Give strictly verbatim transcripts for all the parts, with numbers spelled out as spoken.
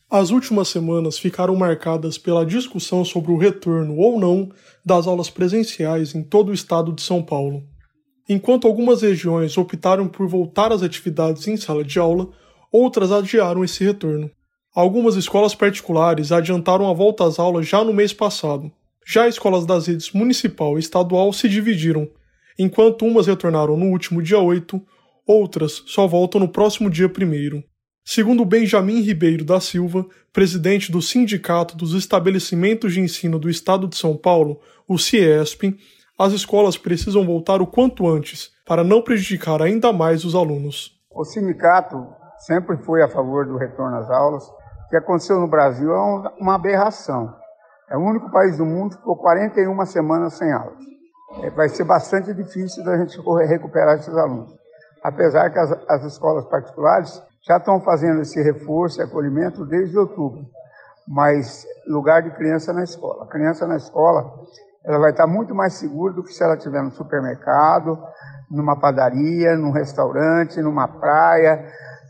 As últimas semanas ficaram marcadas pela discussão sobre o retorno ou não das aulas presenciais em todo o estado de São Paulo. Enquanto algumas regiões optaram por voltar às atividades em sala de aula, outras adiaram esse retorno. Algumas escolas particulares adiantaram a volta às aulas já no mês passado. Já escolas das redes municipal e estadual se dividiram. Enquanto umas retornaram no último dia oito, outras só voltam no próximo dia primeiro. Segundo Benjamin Ribeiro da Silva, presidente do Sindicato dos Estabelecimentos de Ensino do Estado de São Paulo, o CIESP, as escolas precisam voltar o quanto antes, para não prejudicar ainda mais os alunos. O sindicato sempre foi a favor do retorno às aulas. O que aconteceu no Brasil é uma aberração. É o único país do mundo que ficou quarenta e uma semanas sem aula. Vai ser bastante difícil da gente recuperar esses alunos. Apesar que as, as escolas particulares já estão fazendo esse reforço e acolhimento desde outubro. Mas lugar de criança na escola. A criança na escola ela vai estar muito mais segura do que se ela estiver no supermercado, numa padaria, num restaurante, numa praia,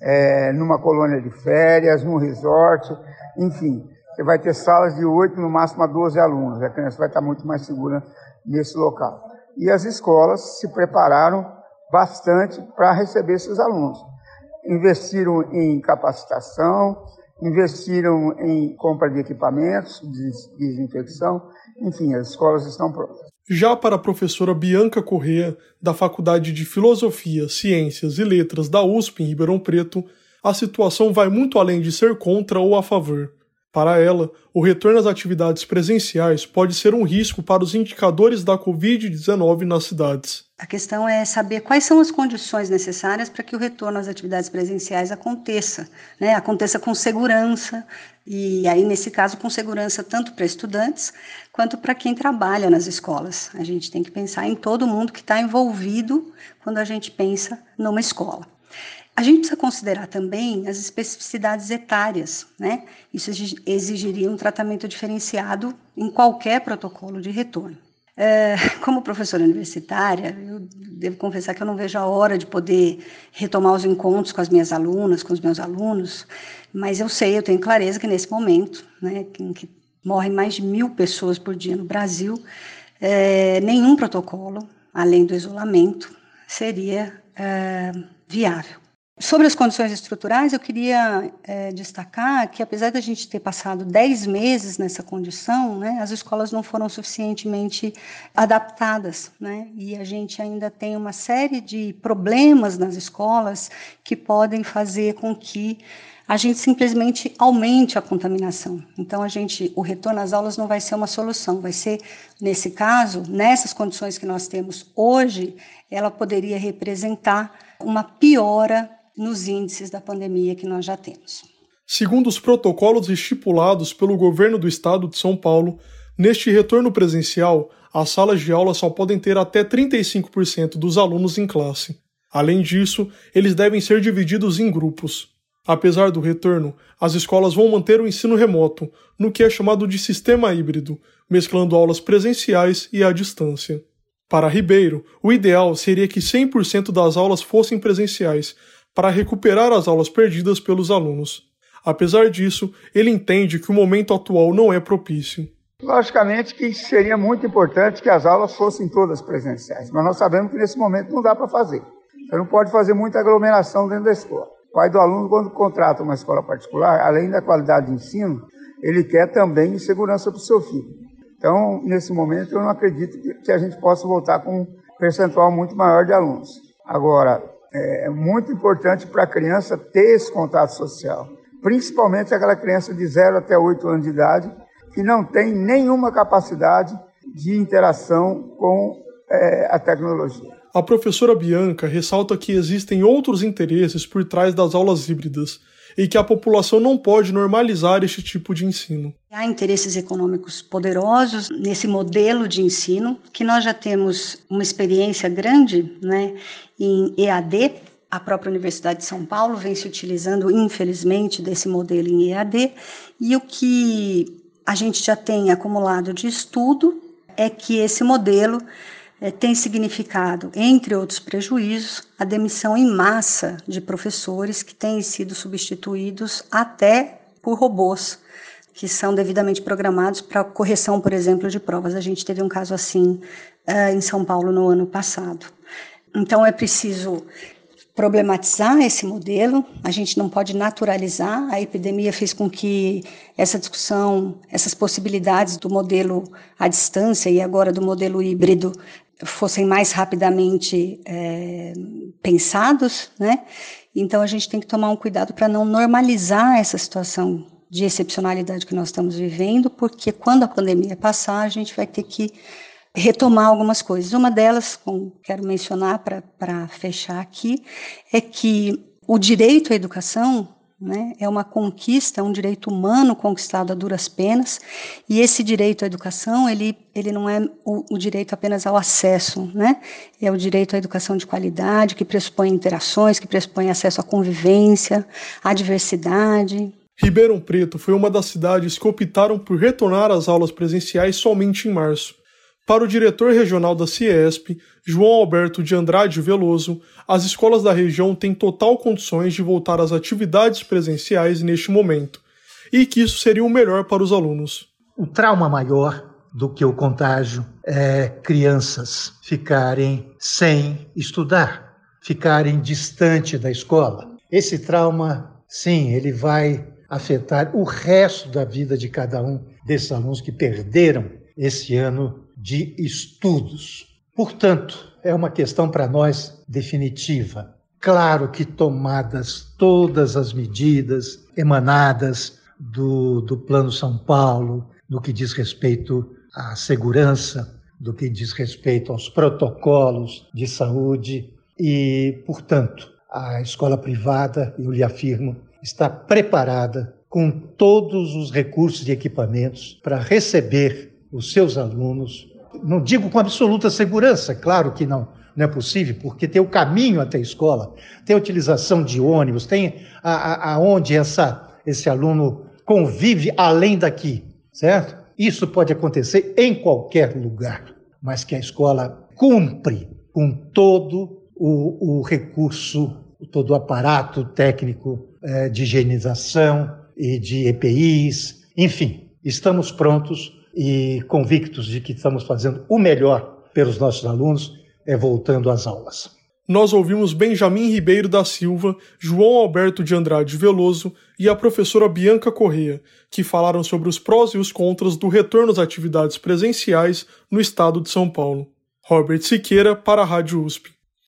é, numa colônia de férias, num resort, enfim. Você vai ter salas de oito, no máximo a doze alunos. A criança vai estar muito mais segura nesse local. E as escolas se prepararam bastante para receber esses alunos. Investiram em capacitação, investiram em compra de equipamentos, de desinfecção, enfim, as escolas estão prontas. Já para a professora Bianca Corrêa, da Faculdade de Filosofia, Ciências e Letras da U S P em Ribeirão Preto, a situação vai muito além de ser contra ou a favor. Para ela, o retorno às atividades presenciais pode ser um risco para os indicadores da covid dezenove nas cidades. A questão é saber quais são as condições necessárias para que o retorno às atividades presenciais aconteça, né? Aconteça com segurança, e aí, nesse caso, com segurança tanto para estudantes quanto para quem trabalha nas escolas. A gente tem que pensar em todo mundo que está envolvido quando a gente pensa numa escola. A gente precisa considerar também as especificidades etárias, né? Isso exigiria um tratamento diferenciado em qualquer protocolo de retorno. É, como professora universitária, eu devo confessar que eu não vejo a hora de poder retomar os encontros com as minhas alunas, com os meus alunos, mas eu sei, eu tenho clareza que nesse momento, né, em que morrem mais de mil pessoas por dia no Brasil, é, nenhum protocolo, além do isolamento, seria é, viável. Sobre as condições estruturais, eu queria é, destacar que, apesar da gente ter passado dez meses nessa condição, né, as escolas não foram suficientemente adaptadas, né, e a gente ainda tem uma série de problemas nas escolas que podem fazer com que a gente simplesmente aumente a contaminação. Então, a gente, o retorno às aulas não vai ser uma solução, vai ser, nesse caso, nessas condições que nós temos hoje, ela poderia representar uma piora nos índices da pandemia que nós já temos. Segundo os protocolos estipulados pelo governo do estado de São Paulo, neste retorno presencial, as salas de aula só podem ter até trinta e cinco por cento dos alunos em classe. Além disso, eles devem ser divididos em grupos. Apesar do retorno, as escolas vão manter o ensino remoto, no que é chamado de sistema híbrido, mesclando aulas presenciais e à distância. Para Ribeiro, o ideal seria que cem por cento das aulas fossem presenciais, para recuperar as aulas perdidas pelos alunos. Apesar disso, ele entende que o momento atual não é propício. Logicamente que seria muito importante que as aulas fossem todas presenciais, mas nós sabemos que nesse momento não dá para fazer. Você não pode fazer muita aglomeração dentro da escola. O pai do aluno, quando contrata uma escola particular, além da qualidade de ensino, ele quer também segurança para o seu filho. Então, nesse momento, eu não acredito que a gente possa voltar com um percentual muito maior de alunos. Agora, é muito importante para a criança ter esse contato social, principalmente aquela criança de zero até oito anos de idade, que não tem nenhuma capacidade de interação com é, a tecnologia. A professora Bianca ressalta que existem outros interesses por trás das aulas híbridas e que a população não pode normalizar este tipo de ensino. Há interesses econômicos poderosos nesse modelo de ensino, que nós já temos uma experiência grande, né, em E A D. A própria Universidade de São Paulo vem se utilizando, infelizmente, desse modelo em E A D, e o que a gente já tem acumulado de estudo é que esse modelo é, tem significado, entre outros prejuízos, a demissão em massa de professores que têm sido substituídos até por robôs, que são devidamente programados para correção, por exemplo, de provas. A gente teve um caso assim uh, em São Paulo no ano passado. Então, é preciso problematizar esse modelo, a gente não pode naturalizar. A epidemia fez com que essa discussão, essas possibilidades do modelo à distância e agora do modelo híbrido fossem mais rapidamente é, pensados, né? Então, a gente tem que tomar um cuidado para não normalizar essa situação de excepcionalidade que nós estamos vivendo, porque quando a pandemia passar, a gente vai ter que retomar algumas coisas. Uma delas, como quero mencionar para fechar aqui, é que o direito à educação, né, é uma conquista, é um direito humano conquistado a duras penas, e esse direito à educação, ele, ele não é o, o direito apenas ao acesso, né, é o direito à educação de qualidade, que pressupõe interações, que pressupõe acesso à convivência, à diversidade. Ribeirão Preto foi uma das cidades que optaram por retornar às aulas presenciais somente em março. Para o diretor regional da Ciesp, João Alberto de Andrade Veloso, as escolas da região têm total condições de voltar às atividades presenciais neste momento, e que isso seria o melhor para os alunos. O trauma maior do que o contágio é crianças ficarem sem estudar, ficarem distante da escola. Esse trauma, sim, ele vai afetar o resto da vida de cada um desses alunos que perderam esse ano de estudos. Portanto, é uma questão para nós definitiva. Claro que tomadas todas as medidas emanadas do, do Plano São Paulo, no que diz respeito à segurança, do que diz respeito aos protocolos de saúde e, portanto, a escola privada, eu lhe afirmo, está preparada com todos os recursos e equipamentos para receber os seus alunos. Não digo com absoluta segurança, claro que não, não é possível, porque tem o caminho até a escola, tem a utilização de ônibus, tem a, a, aonde essa, esse aluno convive além daqui, certo? Isso pode acontecer em qualquer lugar, mas que a escola cumpre com todo o, o recurso, todo o aparato técnico eh, de higienização e de E P Is, enfim, estamos prontos e convictos de que estamos fazendo o melhor pelos nossos alunos, é voltando às aulas. Nós ouvimos Benjamin Ribeiro da Silva, João Alberto de Andrade Veloso e a professora Bianca Corrêa, que falaram sobre os prós e os contras do retorno às atividades presenciais no estado de São Paulo. Robert Siqueira, para a Rádio U S P.